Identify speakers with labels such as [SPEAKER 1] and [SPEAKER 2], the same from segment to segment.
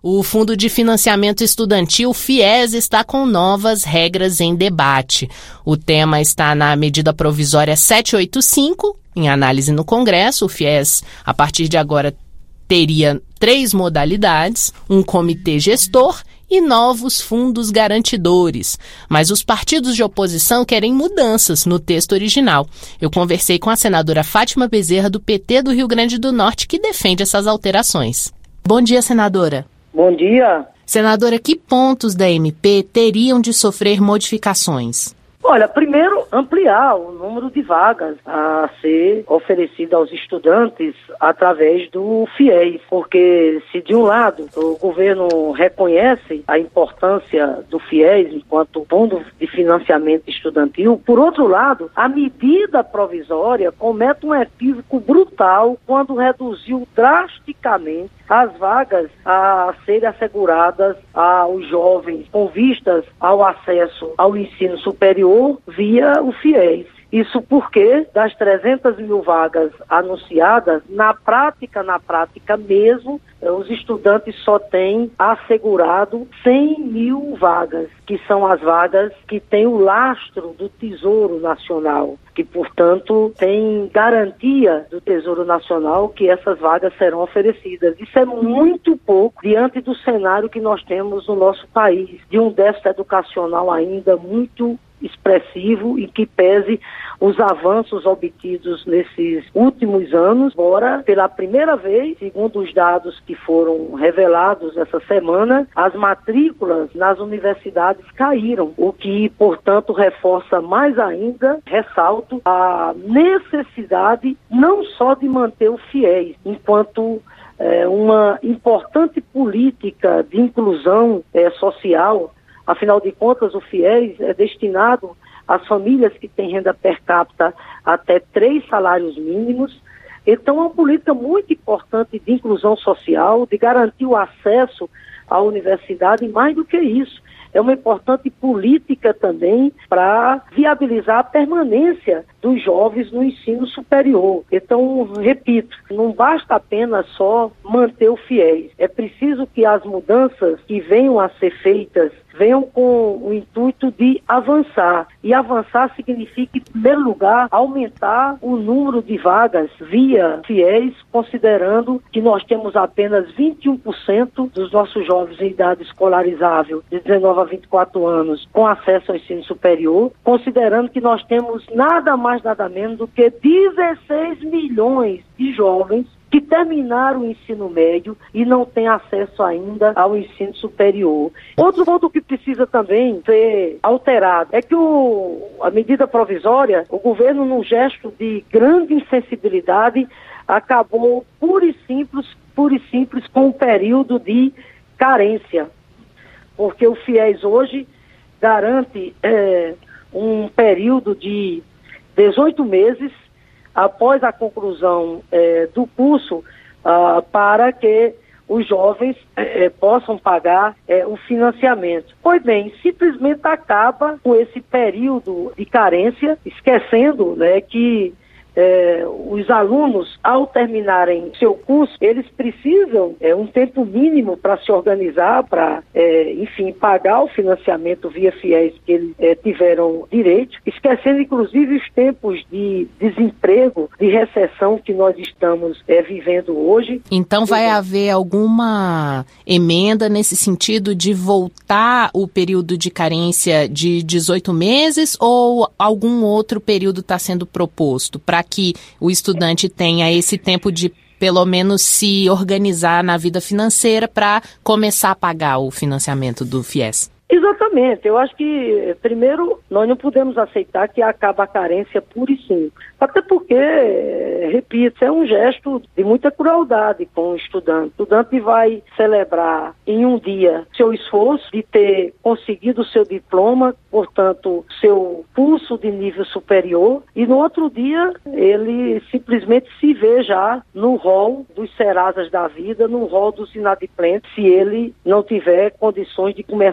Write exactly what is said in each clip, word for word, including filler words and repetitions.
[SPEAKER 1] O Fundo de Financiamento Estudantil, FIES, está com novas regras em debate. O tema está na medida provisória setecentos e oitenta e cinco, em análise no Congresso. O FIES, a partir de agora, teria três modalidades: um comitê gestor e novos fundos garantidores. Mas os partidos de oposição querem mudanças no texto original. Eu conversei com a senadora Fátima Bezerra, do P T do Rio Grande do Norte, que defende essas alterações. Bom dia, senadora.
[SPEAKER 2] Bom dia.
[SPEAKER 1] Senadora, que pontos da M P teriam de sofrer modificações?
[SPEAKER 2] Olha, primeiro, ampliar o número de vagas a ser oferecido aos estudantes através do FIES, porque se de um lado o governo reconhece a importância do FIES enquanto fundo de financiamento estudantil, por outro lado, a medida provisória comete um equívoco brutal quando reduziu drasticamente as vagas a serem asseguradas aos jovens com vistas ao acesso ao ensino superior via o FIES. Isso porque das trezentas mil vagas anunciadas, na prática, na prática mesmo, os estudantes só têm assegurado cem mil vagas, que são as vagas que têm o lastro do Tesouro Nacional, que, portanto, tem garantia do Tesouro Nacional que essas vagas serão oferecidas. Isso é muito pouco diante do cenário que nós temos no nosso país, de um déficit educacional ainda muito expressivo e que pese os avanços obtidos nesses últimos anos, embora pela primeira vez, segundo os dados que foram revelados essa semana, as matrículas nas universidades caíram, o que, portanto, reforça mais ainda, ressalto, a necessidade não só de manter o FIES enquanto é, uma importante política de inclusão é, social. Afinal de contas, o FIES é destinado às famílias que têm renda per capita até três salários mínimos. Então, é uma política muito importante de inclusão social, de garantir o acesso à universidade, e mais do que isso, é uma importante política também para viabilizar a permanência dos jovens no ensino superior. Então, repito, não basta apenas só manter o FIES. É preciso que as mudanças que venham a ser feitas venham com o intuito de avançar. E avançar significa, em primeiro lugar, aumentar o número de vagas via FIES, considerando que nós temos apenas vinte e um por cento dos nossos jovens em idade escolarizável, de dezenove a vinte e quatro anos, com acesso ao ensino superior, considerando que nós temos nada mais, nada menos do que dezesseis milhões de jovens que terminaram o ensino médio e não têm acesso ainda ao ensino superior. Outro ponto que precisa também ser alterado é que o, a medida provisória, o governo, num gesto de grande insensibilidade, acabou pura e simples, pura e simples com um período de carência, porque o FIES hoje garante é, um período de dezoito meses após a conclusão eh, do curso, ah, para que os jovens eh, possam pagar eh, o financiamento. Pois bem, simplesmente acaba com esse período de carência, esquecendo, né, que É, os alunos, ao terminarem seu curso, eles precisam é, um tempo mínimo para se organizar, para, é, enfim, pagar o financiamento via FIES que eles é, tiveram direito, esquecendo, inclusive, os tempos de desemprego, de recessão que nós estamos é, vivendo hoje.
[SPEAKER 1] Então, vai é. haver alguma emenda nesse sentido de voltar o período de carência de dezoito meses, ou algum outro período está sendo proposto para que o estudante tenha esse tempo de, pelo menos, se organizar na vida financeira para começar a pagar o financiamento do FIES?
[SPEAKER 2] Exatamente. Eu acho que, primeiro, nós não podemos aceitar que acaba a carência pura e simples. Até porque, repito, é um gesto de muita crueldade com o estudante. O estudante vai celebrar em um dia seu esforço de ter conseguido o seu diploma, portanto, seu curso de nível superior, e no outro dia ele simplesmente se vê já no rol dos Serasas da vida, no rol dos inadimplentes, se ele não tiver condições de começar a pagar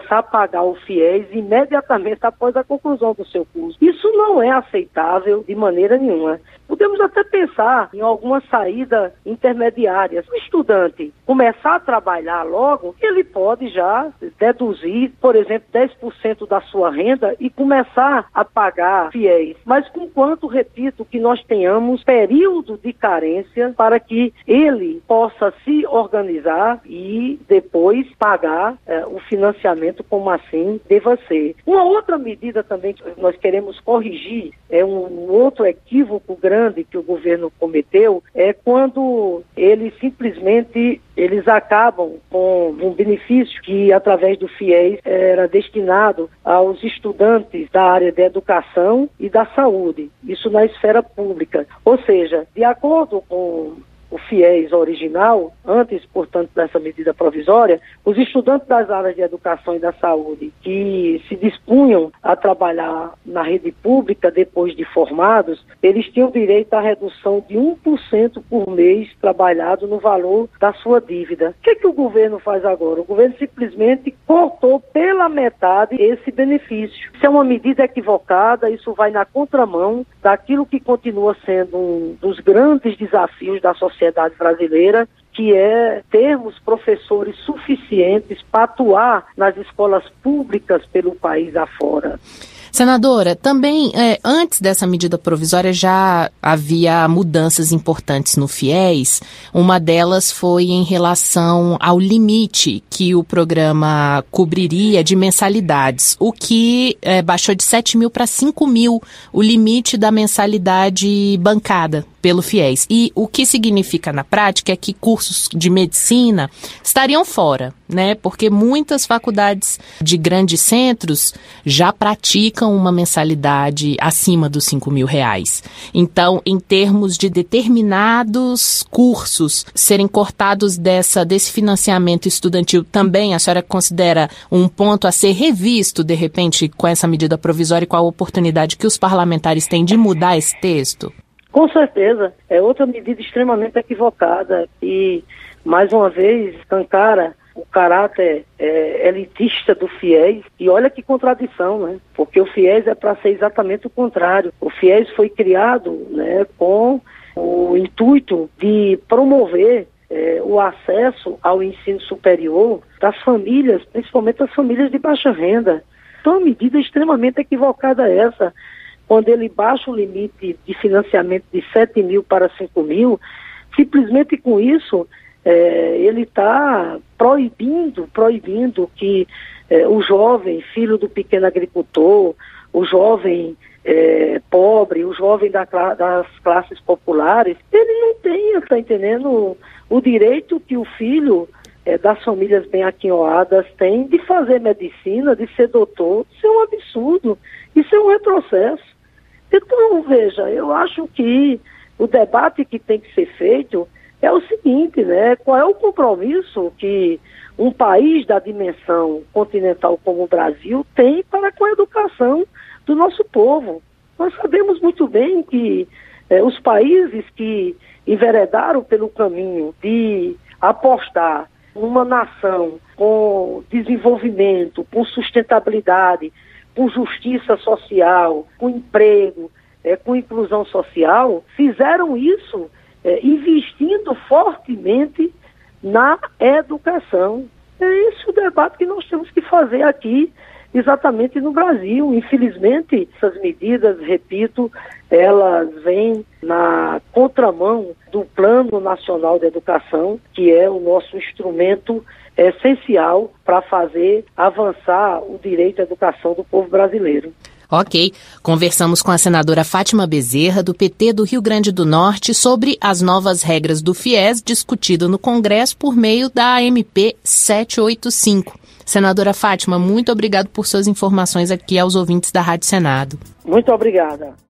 [SPEAKER 2] pagar o FIES imediatamente após a conclusão do seu curso. Isso não é aceitável de maneira nenhuma. Podemos até pensar em alguma saída intermediária. Se o estudante começar a trabalhar logo, ele pode já deduzir, por exemplo, dez por cento da sua renda e começar a pagar FIES. Mas conquanto, repito, que nós tenhamos período de carência para que ele possa se organizar e depois pagar eh, o financiamento como assim deva ser. Uma outra medida também que nós queremos corrigir, é um outro equívoco grande que o governo cometeu, é quando eles simplesmente eles acabam com um benefício que, através do FIES, era destinado aos estudantes da área da educação e da saúde, isso na esfera pública. Ou seja, de acordo com o FIES original, antes, portanto, dessa medida provisória, os estudantes das áreas de educação e da saúde que se dispunham a trabalhar na rede pública depois de formados, eles tinham direito à redução de um por cento por mês trabalhado no valor da sua dívida. O que, que o governo faz agora? O governo simplesmente cortou pela metade esse benefício. Isso é uma medida equivocada, isso vai na contramão daquilo que continua sendo um dos grandes desafios da sociedade sociedade brasileira, que é termos professores suficientes para atuar nas escolas públicas pelo país afora.
[SPEAKER 1] Senadora, também é, antes dessa medida provisória já havia mudanças importantes no FIES. Uma delas foi em relação ao limite que o programa cobriria de mensalidades, o que é, baixou de sete mil para cinco mil o limite da mensalidade bancada pelo FIES. E o que significa na prática é que cursos de medicina estariam fora, né? Porque muitas faculdades de grandes centros já praticam uma mensalidade acima dos cinco mil reais. Então, em termos de determinados cursos serem cortados dessa, desse financiamento estudantil, também a senhora considera um ponto a ser revisto, de repente, com essa medida provisória e com a oportunidade que os parlamentares têm de mudar esse texto?
[SPEAKER 2] Com certeza, é outra medida extremamente equivocada e, mais uma vez, escancara o caráter é, elitista do FIES. E olha que contradição, né? Porque o FIES é para ser exatamente o contrário. O FIES foi criado, né, com o intuito de promover é, o acesso ao ensino superior das famílias, principalmente as famílias de baixa renda. Então, uma medida extremamente equivocada essa. Quando ele baixa o limite de financiamento de sete mil para cinco mil, simplesmente com isso, é, ele está proibindo, proibindo que é, o jovem, filho do pequeno agricultor, o jovem é, pobre, o jovem da, das classes populares, ele não tenha, está entendendo, o direito que o filho é, das famílias bem aquinhoadas tem de fazer medicina, de ser doutor. Isso é um absurdo, isso é um retrocesso. Então, veja, eu acho que o debate que tem que ser feito é o seguinte, né? Qual é o compromisso que um país da dimensão continental como o Brasil tem para com a educação do nosso povo? Nós sabemos muito bem que eh, os países que enveredaram pelo caminho de apostar numa nação com desenvolvimento, com sustentabilidade, com justiça social, com emprego, é, com inclusão social, fizeram isso é, investindo fortemente na educação. É esse o debate que nós temos que fazer aqui, exatamente no Brasil. Infelizmente, essas medidas, repito, elas vêm na contramão do Plano Nacional de Educação, que é o nosso instrumento essencial para fazer avançar o direito à educação do povo brasileiro.
[SPEAKER 1] Ok. Conversamos com a senadora Fátima Bezerra, do P T do Rio Grande do Norte, sobre as novas regras do FIES discutido no Congresso por meio da M P setecentos e oitenta e cinco. Senadora Fátima, muito obrigado por suas informações aqui aos ouvintes da Rádio Senado.
[SPEAKER 2] Muito obrigada.